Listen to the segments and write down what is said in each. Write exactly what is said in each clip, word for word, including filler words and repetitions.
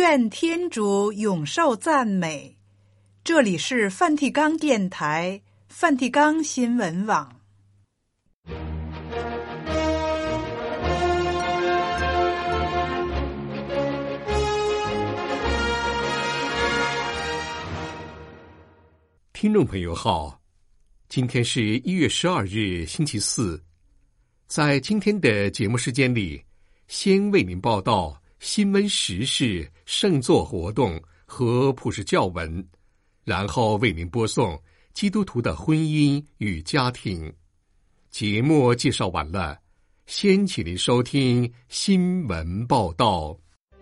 愿天主永受赞美。这里是梵蒂冈电台、梵蒂冈新闻网。 听众朋友好，今天是一月十二日星期四。在今天的节目时间里，先为您报道新闻时事、圣座活动和普世教文，然后为您播送基督徒的婚姻与家庭。节目介绍完了，先请您收听新闻报道。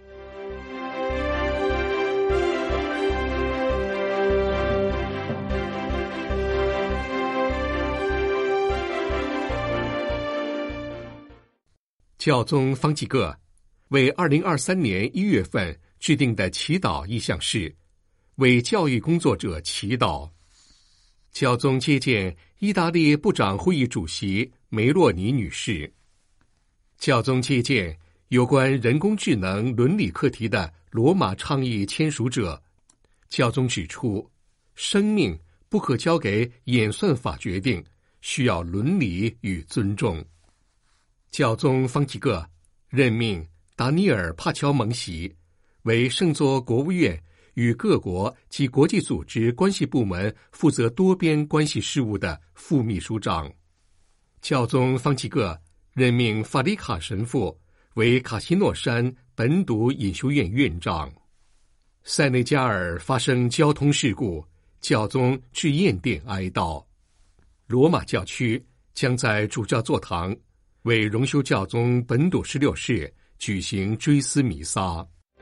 教宗方济各为二零二三年一月份制定的祈祷意向是为教育工作者祈祷。教宗接见意大利部长会议主席梅洛尼女士。教宗接见有关人工智能伦理课题的罗马倡议签署者。教宗指出，生命不可交给演算法决定，需要伦理与尊重。教宗方济各任命达尼尔·帕乔蒙西为圣座国务院与各国及国际组织关系部门负责多边关系事务的副秘书长。教宗方济各任命法里卡神父为卡西诺山本笃隐修院院长。塞内加尔发生交通事故，教宗致唁电哀悼。罗马教区将在主教座堂为荣休教宗本笃十六世举行追思弥撒。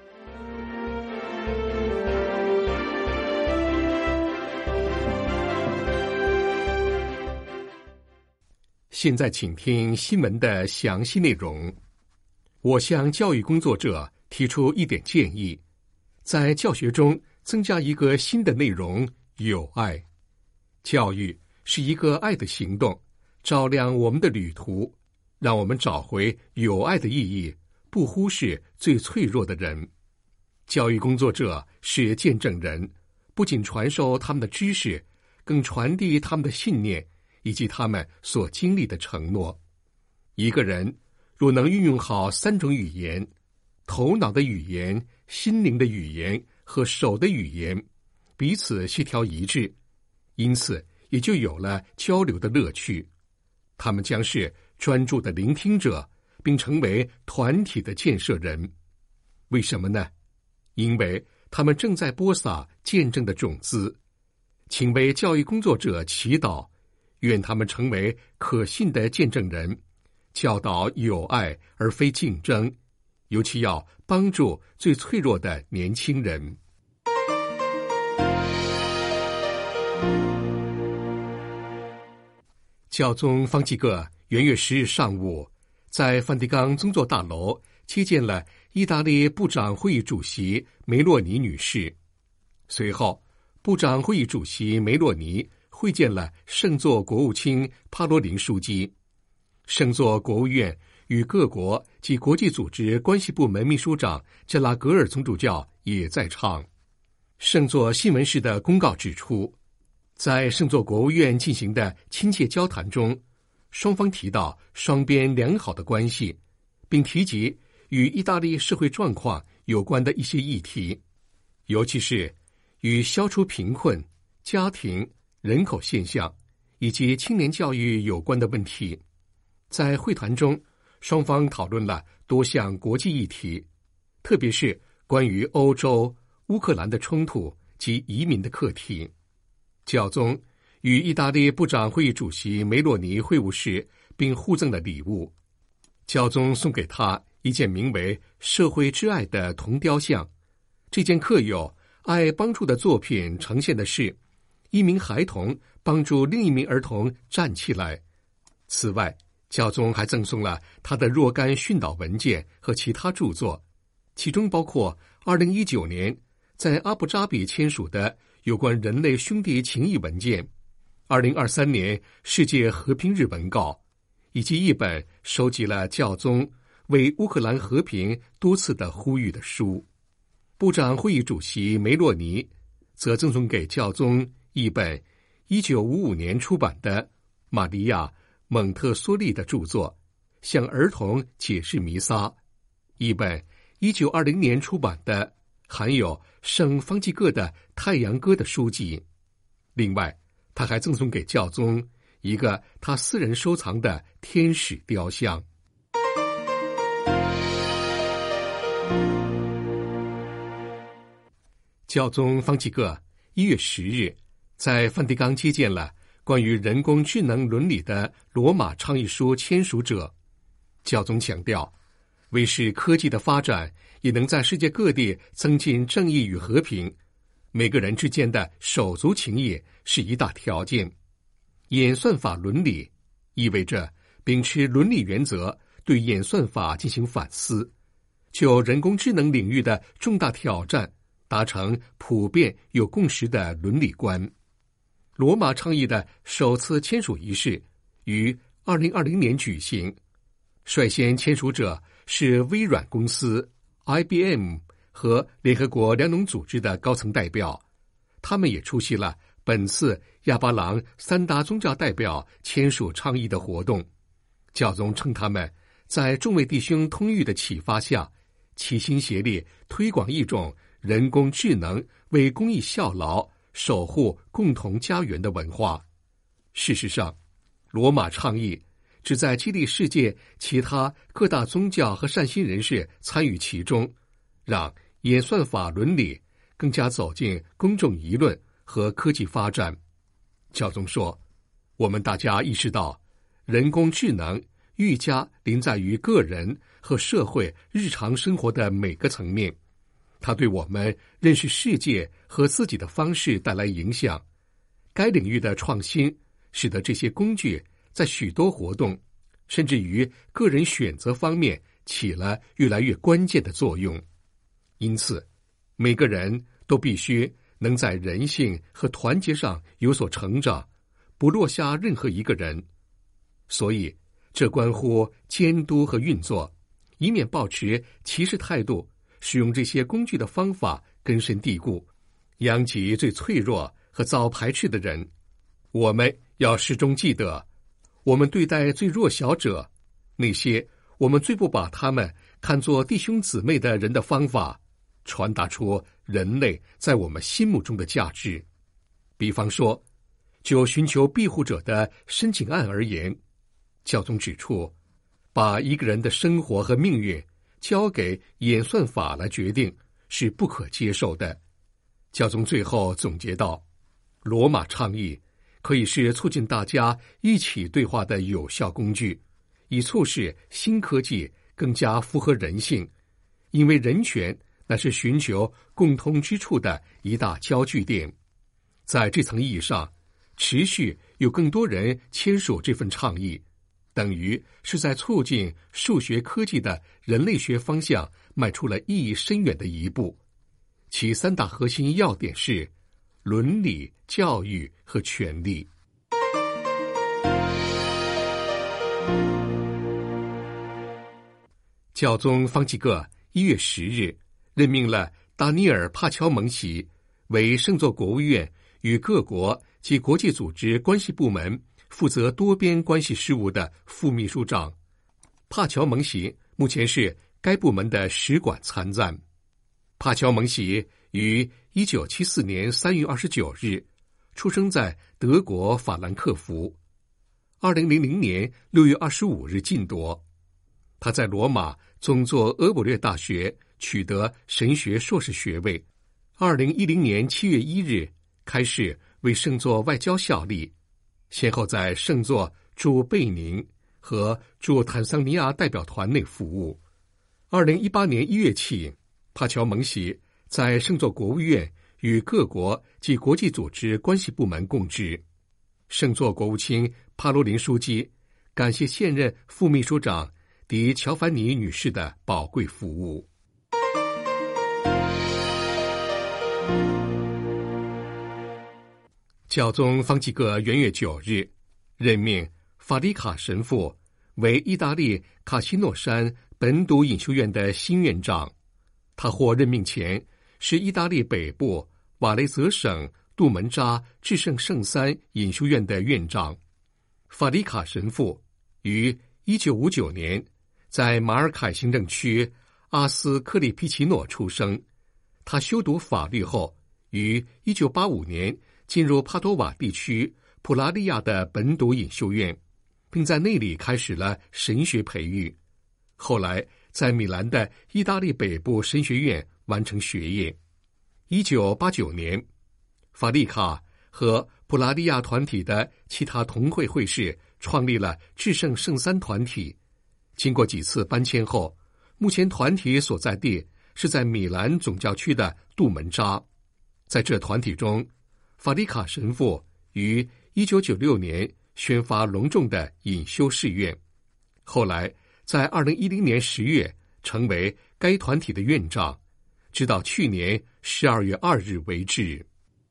现在请听新闻的详细内容。我向教育工作者提出一点建议，在教学中增加一个新的内容：有爱。教育是一个爱的行动，照亮我们的旅途，让我们找回有爱的意义，不忽视最脆弱的人。教育工作者是见证人，不仅传授他们的知识，更传递他们的信念以及他们所经历的承诺。一个人若能运用好三种语言，头脑的语言、心灵的语言和手的语言，彼此协调一致，因此也就有了交流的乐趣。他们将是专注的聆听者，并成为团体的建设人。为什么呢？因为他们正在播撒见证的种子。请为教育工作者祈祷，愿他们成为可信的见证人，教导有爱而非竞争，尤其要帮助最脆弱的年轻人。教宗方济各元月十日上午在梵蒂冈宗座大楼接见了意大利部长会议主席梅洛尼女士。随后，部长会议主席梅洛尼会见了圣座国务卿帕罗林书记。圣座国务院与各国及国际组织关系部门秘书长加拉格尔总主教也在场。圣座新闻室的公告指出，在圣座国务院进行的亲切交谈中，双方提到双边良好的关系，并提及与意大利社会状况有关的一些议题，尤其是与消除贫困、家庭、人口现象以及青年教育有关的问题。在会谈中，双方讨论了多项国际议题，特别是关于欧洲、乌克兰的冲突及移民的课题。教宗与意大利部长会议主席梅洛尼会晤时，并互赠了礼物。教宗送给他一件名为《社会之爱》的铜雕像。这件刻有爱帮助的作品呈现的是一名孩童帮助另一名儿童站起来。此外，教宗还赠送了他的若干训导文件和其他著作，其中包括二零一九年在阿布扎比签署的有关人类兄弟情谊文件，二零二三年世界和平日文告，以及一本收集了教宗为乌克兰和平多次的呼吁的书。 部长会议主席梅洛尼则赠送给教宗一本一九五五年出版的玛利亚·蒙特梭利的著作《向儿童解释弥撒》，一本一九二零年出版的含有圣方济各的《太阳歌》的书籍。另外，他还赠送给教宗一个他私人收藏的天使雕像。教宗方济各一月十日在梵蒂冈接见了关于人工智能伦理的罗马倡议书签署者。教宗强调，为使科技的发展也能在世界各地增进正义与和平，每个人之间的手足情谊是一大条件。演算法伦理意味着秉持伦理原则，对演算法进行反思，就人工智能领域的重大挑战达成普遍有共识的伦理观。罗马倡议的首次签署仪式于二零二零年举行，率先签署者是微软公司、I B M 和联合国粮农组织的高层代表，他们也出席了本次亚巴郎三大宗教代表签署倡议的活动。教宗称他们在众位弟兄通谕的启发下，齐心协力推广一种人工智能为公益效劳、守护共同家园的文化。事实上，罗马倡议旨在激励世界其他各大宗教和善心人士参与其中，让演算法伦理更加走进公众舆论和科技发展。教宗说，我们大家意识到，人工智能愈加临在于个人和社会日常生活的每个层面，它对我们认识世界和自己的方式带来影响。该领域的创新使得这些工具在许多活动，甚至于个人选择方面起了越来越关键的作用。因此，每个人都必须能在人性和团结上有所成长，不落下任何一个人。所以，这关乎监督和运作，以免抱持歧视态度，使用这些工具的方法根深蒂固，殃及最脆弱和遭排斥的人。我们要始终记得，我们对待最弱小者，那些我们最不把他们看作弟兄姊妹的人的方法，传达出人类在我们心目中的价值。比方说，就寻求庇护者的申请案而言，教宗指出，把一个人的生活和命运交给演算法来决定是不可接受的。教宗最后总结道，罗马倡议可以是促进大家一起对话的有效工具，以促使新科技更加符合人性，因为人权乃是寻求共通之处的一大交聚点。在这层意义上，持续有更多人签署这份倡议，等于是在促进数学科技的人类学方向迈出了意义深远的一步。其三大核心要点是伦理、教育和权利。教宗方济各一月十日任命了达尼尔·帕乔蒙西为圣座国务院与各国及国际组织关系部门负责多边关系事务的副秘书长。帕乔蒙西目前是该部门的使馆参赞。帕乔蒙西于一九七四年三月二十九日出生在德国法兰克福，二零零零年六月二十五日晋铎。他在罗马宗座俄伯略大学取得神学硕士学位，二零一零年七月一日开始为圣座外交效力，先后在圣座驻贝宁和驻坦桑尼亚代表团内服务。二零一八年一月起，帕乔蒙西在圣座国务院与各国及国际组织关系部门供职。圣座国务卿帕罗林书记感谢现任副秘书长迪乔凡尼女士的宝贵服务。教宗方济各元月九日任命法里卡神父为意大利卡西诺山本笃隐修院的新院长。他获任命前是意大利北部瓦雷泽省杜门扎至圣圣三隐修院的院长。法里卡神父于一九五九年在马尔凯行政区阿斯克利皮奇诺出生。他修读法律后，于一九八五年进入帕多瓦地区普拉利亚的本笃隐修院，并在那里开始了神学培育。后来在米兰的意大利北部神学院完成学业。一九八九年，法利卡和普拉利亚团体的其他同会会士创立了至圣圣三团体。经过几次搬迁后，目前团体所在地是在米兰总教区的杜门扎。在这团体中，法利卡神父于一九九六年宣发隆重的隐修誓愿，后来在二零一零年十月成为该团体的院长，直到去年十二月二日为止。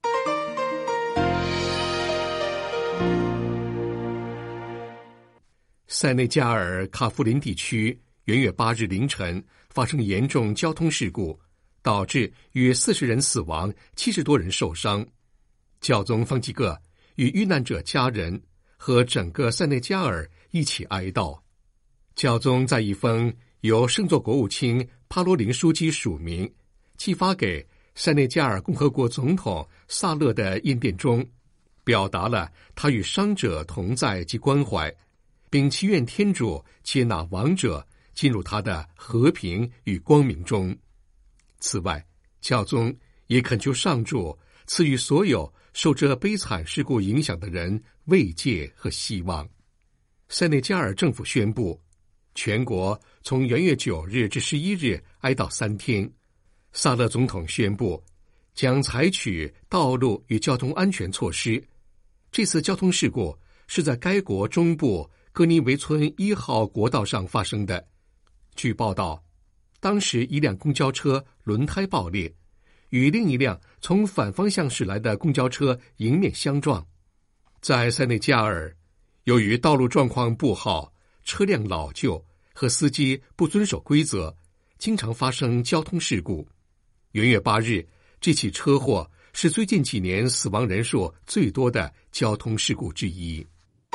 塞内加尔卡夫林地区元月八日凌晨发生严重交通事故，导致约四十人死亡，七十多人受伤。教宗方济各与遇难者家人和整个塞内加尔一起哀悼。教宗在一封由圣座国务卿帕罗林书记署名寄发给塞内加尔共和国总统萨勒的唁电中，表达了他与伤者同在及关怀，并祈愿天主接纳亡者进入他的和平与光明中。此外，教宗也恳求上主赐予所有受这悲惨事故影响的人慰藉和希望。塞内加尔政府宣布，全国从元月九日至十一日哀悼三天。萨勒总统宣布将采取道路与交通安全措施。这次交通事故是在该国中部戈尼维村一号国道上发生的。据报道，当时一辆公交车轮胎爆裂，与另一辆从反方向驶来的公交车迎面相撞。在塞内加尔，由于道路状况不好，车辆老旧和司机不遵守规则，经常发生交通事故。元月八日，这起车祸是最近几年死亡人数最多的交通事故之一。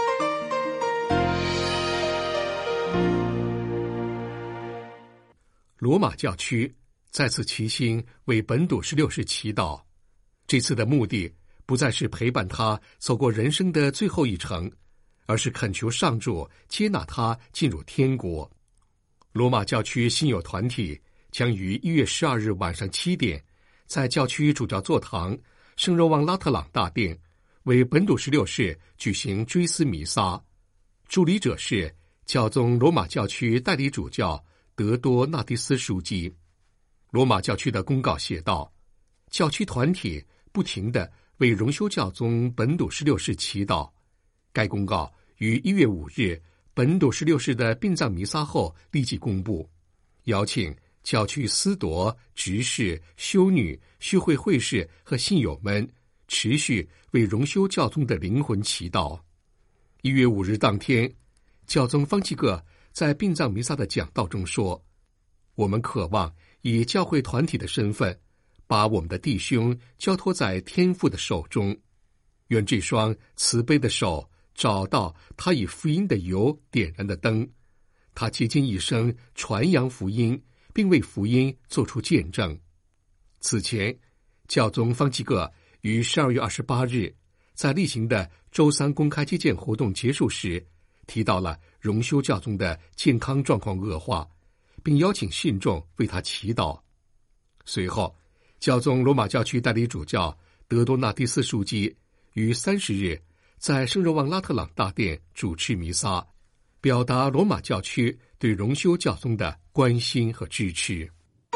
罗马教区再次齐心为本笃十六世祈祷，这次的目的不再是陪伴他走过人生的最后一程，而是恳求上主接纳他进入天国。罗马教区信友团体将于一月十二日晚上七点，在教区主教座堂圣若望拉特朗大殿为本笃十六世举行追思弥撒。助理者是教宗罗马教区代理主教德多纳迪斯书记。罗马教区的公告写道，教区团体不停地为荣休教宗本笃十六世祈祷。该公告于一月五日本笃十六世的殡葬弥撒后立即公布，邀请教区司铎、执事、修女、修会会士和信友们持续为荣休教宗的灵魂祈祷。一月五日当天，教宗方济各在殡葬弥撒的讲道中说，我们渴望以教会团体的身份，把我们的弟兄交托在天父的手中，愿这双慈悲的手找到他以福音的油点燃的灯，他竭尽一生传扬福音，并为福音做出见证。此前，教宗方济各于十二月二十八日在例行的周三公开接见活动结束时，提到了荣休教宗的健康状况恶化，并邀请信众为他祈祷。随后，教宗罗马教区代理主教德多纳迪斯书记于三十日在圣若望拉特朗大殿主持弥撒，表达罗马教区对荣休教宗的关心和支持。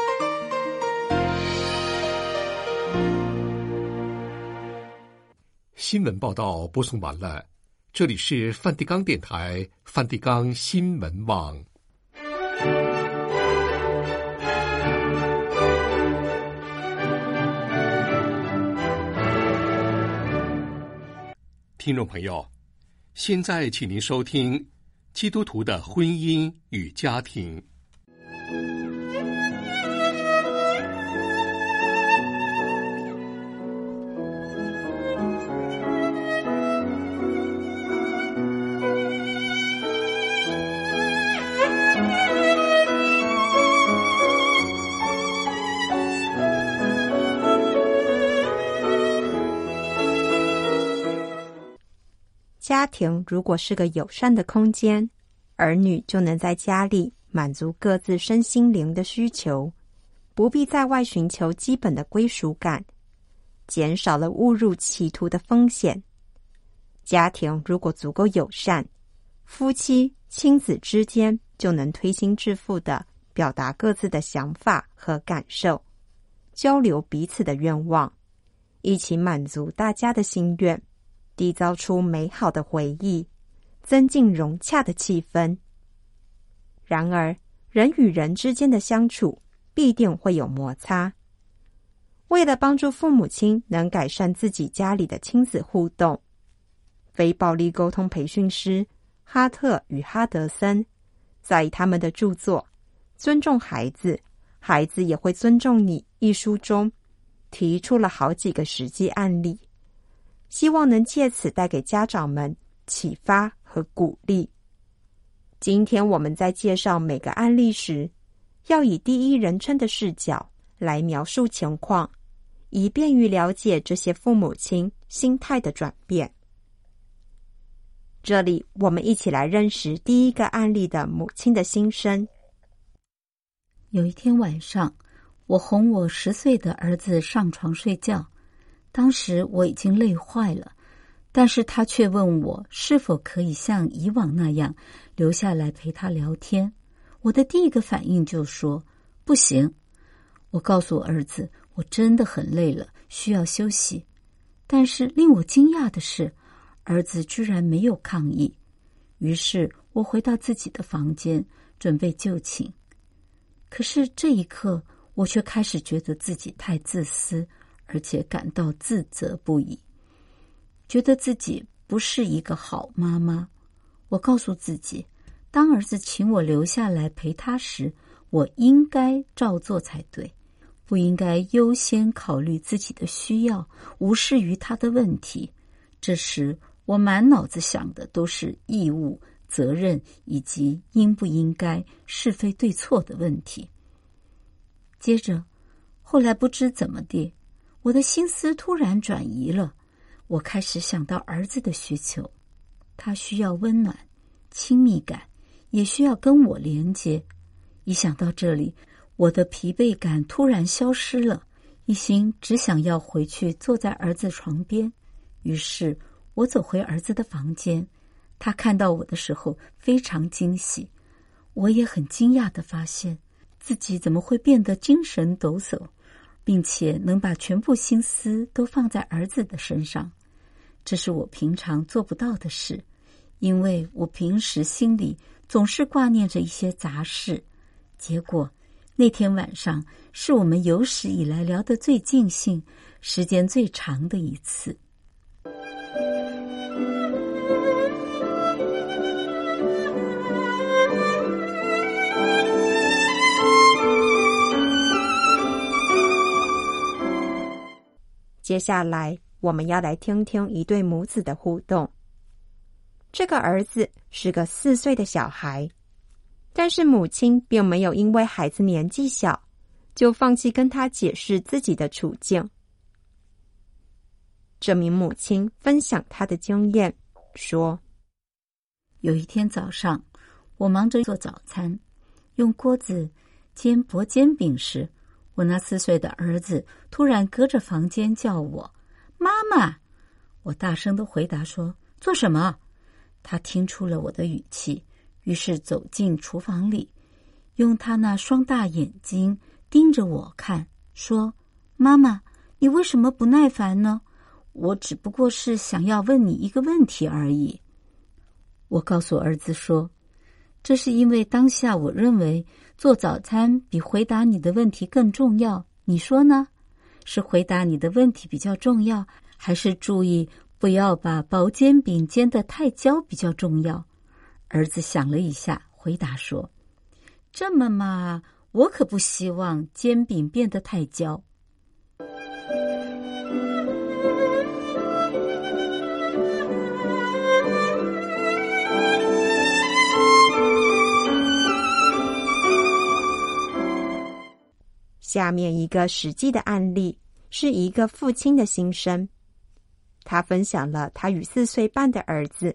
新闻报道播送完了，这里是梵蒂冈电台梵蒂冈新闻网。听众朋友，现在请您收听基督徒的婚姻与家庭。 家庭如果是个友善的空间，儿女就能在家里满足各自身心灵的需求，不必在外寻求基本的归属感，减少了误入歧途的风险。家庭如果足够友善，夫妻、亲子之间就能推心置腹地表达各自的想法和感受，交流彼此的愿望，一起满足大家的心愿，缔造出美好的回忆，增进融洽的气氛。然而，人与人之间的相处必定会有摩擦。为了帮助父母亲能改善自己家里的亲子互动，非暴力沟通培训师哈特与哈德森在他们的著作《尊重孩子，孩子也会尊重你》一书中提出了好几个实际案例，希望能借此带给家长们启发和鼓励。今天我们在介绍每个案例时，要以第一人称的视角来描述情况，以便于了解这些父母亲心态的转变。这里我们一起来认识第一个案例的母亲的心声。 有一天晚上，我哄我十岁的儿子上床睡觉，当时我已经累坏了，但是他却问我是否可以像以往那样留下来陪他聊天。我的第一个反应就说不行。我告诉我儿子，我真的很累了，需要休息。但是令我惊讶的是，儿子居然没有抗议。于是我回到自己的房间，准备就寝。可是这一刻，我却开始觉得自己太自私，而且感到自责不已，觉得自己不是一个好妈妈。我告诉自己，当儿子请我留下来陪他时，我应该照做才对，不应该优先考虑自己的需要，无视于他的问题。这时我满脑子想的都是义务、责任以及应不应该、是非对错的问题。接着，后来不知怎么地，我的心思突然转移了，我开始想到儿子的需求，他需要温暖、亲密感，也需要跟我连接。一想到这里，我的疲惫感突然消失了，一心只想要回去坐在儿子床边。于是我走回儿子的房间，他看到我的时候非常惊喜，我也很惊讶地发现自己怎么会变得精神抖擞，并且能把全部心思都放在儿子的身上。这是我平常做不到的事，因为我平时心里总是挂念着一些杂事。结果那天晚上是我们有史以来聊得最尽兴、时间最长的一次。 接下来我们要来听听一对母子的互动。这个儿子是个四岁的小孩，但是母亲并没有因为孩子年纪小就放弃跟他解释自己的处境。这名母亲分享她的经验，说： 有一天早上，我忙着做早餐，用锅子煎薄煎饼时，我那四岁的儿子突然隔着房间叫我妈妈。我大声地回答说：做什么？他听出了我的语气，于是走进厨房里，用他那双大眼睛盯着我看，说：妈妈，你为什么不耐烦呢？我只不过是想要问你一个问题而已。我告诉儿子说，这是因为当下我认为做早餐比回答你的问题更重要，你说呢？是回答你的问题比较重要，还是注意不要把薄煎饼煎得太焦比较重要？儿子想了一下，回答说：这么嘛，我可不希望煎饼变得太焦。 下面一个实际的案例是一个父亲的心声。他分享了他与四岁半的儿子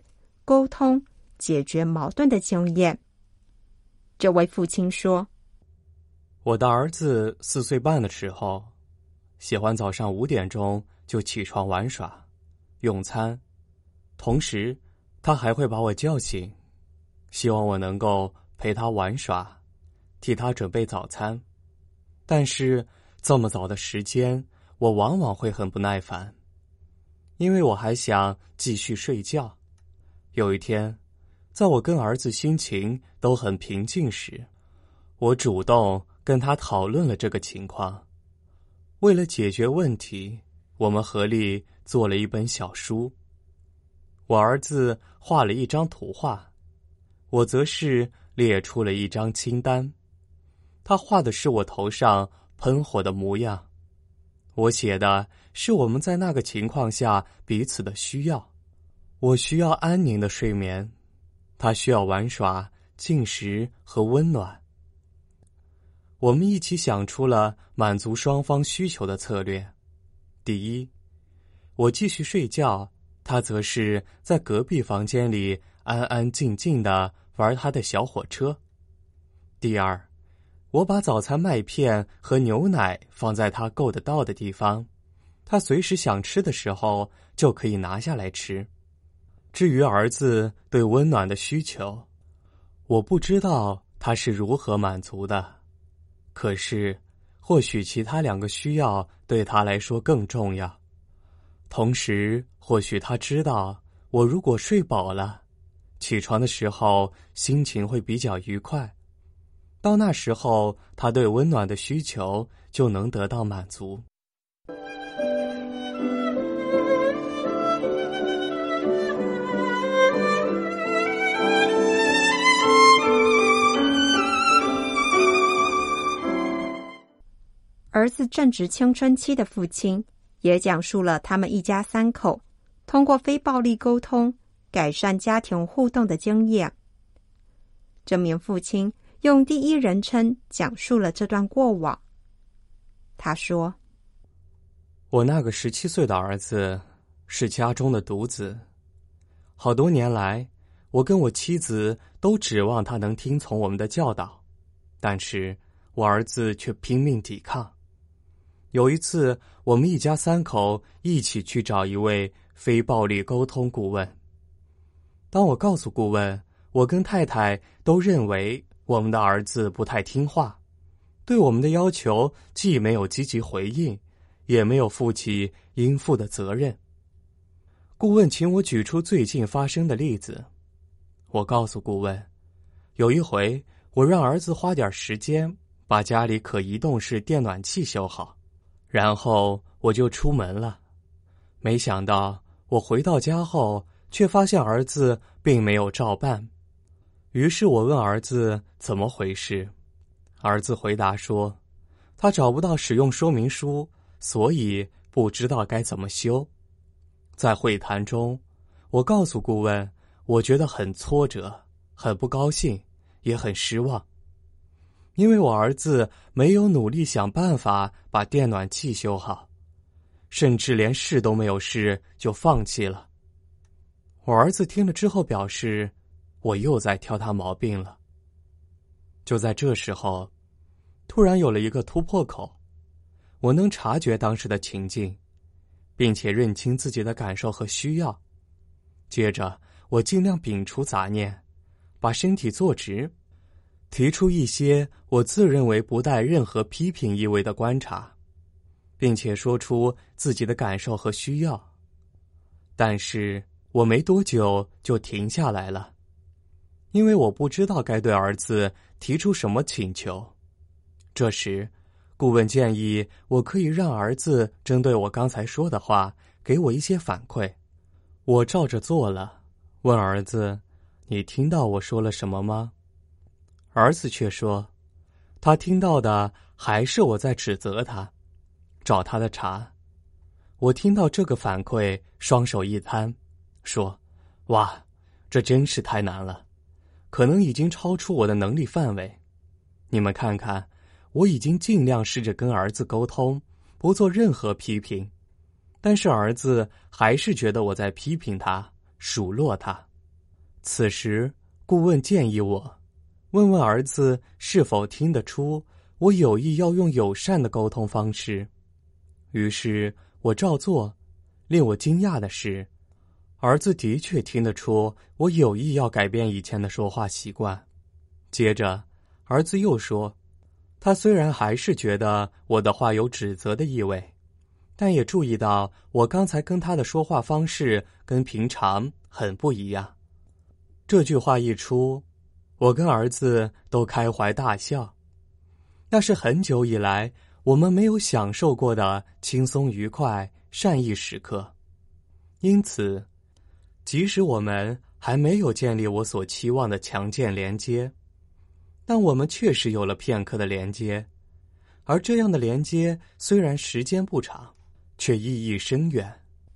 沟通、解决矛盾的经验。这位父亲说： 我的儿子四岁半的时候，喜欢早上五点钟就起床玩耍、用餐，同时他还会把我叫醒，希望我能够陪他玩耍，替他准备早餐。但是这么早的时间，我往往会很不耐烦，因为我还想继续睡觉。有一天，在我跟儿子心情都很平静时，我主动跟他讨论了这个情况。为了解决问题，我们合力做了一本小书。我儿子画了一张图画，我则是列出了一张清单。他画的是我头上喷火的模样，我写的是我们在那个情况下彼此的需要。我需要安宁的睡眠，他需要玩耍、进食和温暖。我们一起想出了满足双方需求的策略。第一，我继续睡觉，他则是在隔壁房间里安安静静地玩他的小火车。第二，我把早餐麦片和牛奶放在他够得到的地方，他随时想吃的时候就可以拿下来吃。至于儿子对温暖的需求，我不知道他是如何满足的，可是或许其他两个需要对他来说更重要。同时，或许他知道我如果睡饱了，起床的时候心情会比较愉快，到那时候他对温暖的需求就能得到满足。 儿子正值青春期的父亲也讲述了他们一家三口通过非暴力沟通改善家庭互动的经验。这名父亲用第一人称讲述了这段过往。他说： 我那个十七岁的儿子是家中的独子，好多年来，我跟我妻子都指望他能听从我们的教导，但是我儿子却拼命抵抗。有一次，我们一家三口一起去找一位非暴力沟通顾问。当我告诉顾问，我跟太太都认为我们的儿子不太听话，对我们的要求既没有积极回应，也没有负起应负的责任。顾问请我举出最近发生的例子。我告诉顾问，有一回我让儿子花点时间把家里可移动式电暖器修好，然后我就出门了。没想到我回到家后，却发现儿子并没有照办。于是我问儿子怎么回事，儿子回答说，他找不到使用说明书，所以不知道该怎么修。在会谈中，我告诉顾问，我觉得很挫折，很不高兴，也很失望。因为我儿子没有努力想办法把电暖器修好，甚至连试都没有试就放弃了。我儿子听了之后表示，我又在挑他毛病了。就在这时候，突然有了一个突破口，我能察觉当时的情境，并且认清自己的感受和需要。接着，我尽量摒除杂念，把身体坐直，提出一些我自认为不带任何批评意味的观察，并且说出自己的感受和需要。但是我没多久就停下来了，因为我不知道该对儿子提出什么请求。这时，顾问建议我可以让儿子针对我刚才说的话给我一些反馈。我照着做了，问儿子，你听到我说了什么吗？儿子却说，他听到的还是我在指责他，找他的茬。我听到这个反馈，双手一摊，说，哇，这真是太难了，可能已经超出我的能力范围。你们看看，我已经尽量试着跟儿子沟通，不做任何批评，但是儿子还是觉得我在批评他，数落他。 此时顾问建议我，问问儿子是否听得出我有意要用友善的沟通方式。于是我照做。令我惊讶的是，儿子的确听得出我有意要改变以前的说话习惯。接着儿子又说，他虽然还是觉得我的话有指责的意味，但也注意到我刚才跟他的说话方式跟平常很不一样。这句话一出，我跟儿子都开怀大笑。那是很久以来我们没有享受过的轻松愉快善意时刻。因此，即使我们还没有建立我所期望的强健连接，但我们确实有了片刻的连接，而这样的连接虽然时间不长，却意义深远。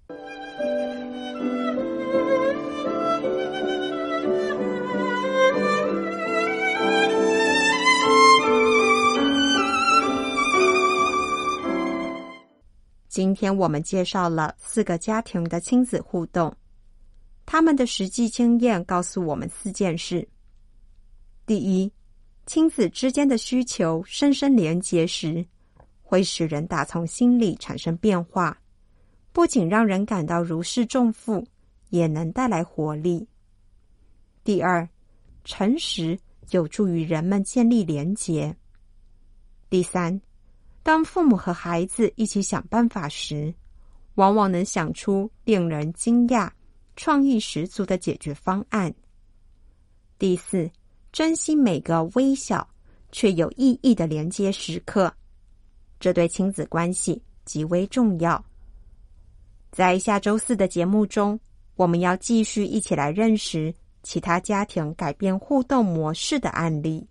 今天我们介绍了四个家庭的亲子互动，他们的实际经验告诉我们四件事。第一，亲子之间的需求深深连结时，会使人打从心里产生变化，不仅让人感到如释重负，也能带来活力。第二，诚实有助于人们建立连结。第三，当父母和孩子一起想办法时，往往能想出令人惊讶、创意十足的解决方案。第四，珍惜每个微小却有意义的连接时刻，这对亲子关系极为重要。在下周四的节目中，我们要继续一起来认识其他家庭改变互动模式的案例。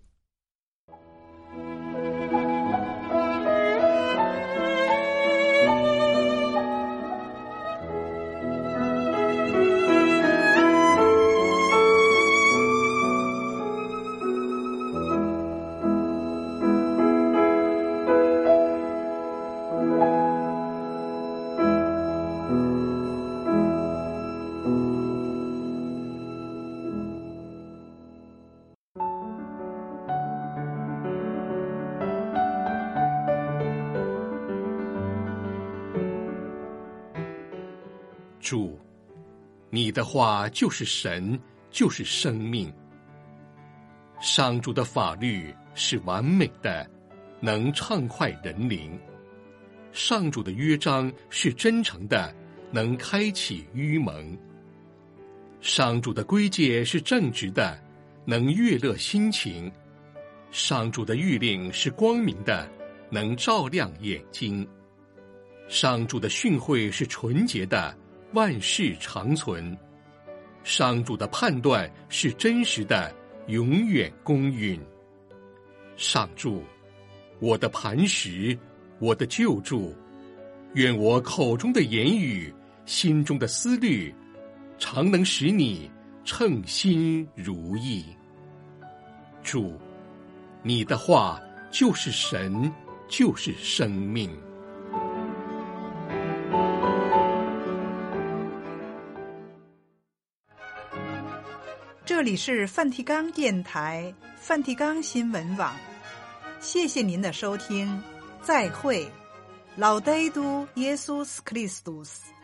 主，你的话就是神，就是生命。上主的法律是完美的，能畅快人灵。上主的约章是真诚的，能开启愚蒙。上主的规戒是正直的，能悦乐心情。上主的谕令是光明的，能照亮眼睛。上主的训诲是纯洁的，万世长存。上主的判断是真实的，永远公允。上主，我的磐石，我的救助，愿我口中的言语，心中的思虑，常能使你称心如意。主，你的话就是神，就是生命。 这里是梵蒂冈电台梵蒂冈新闻网，谢谢您的收听，再会，老戴都耶稣斯克里斯多斯。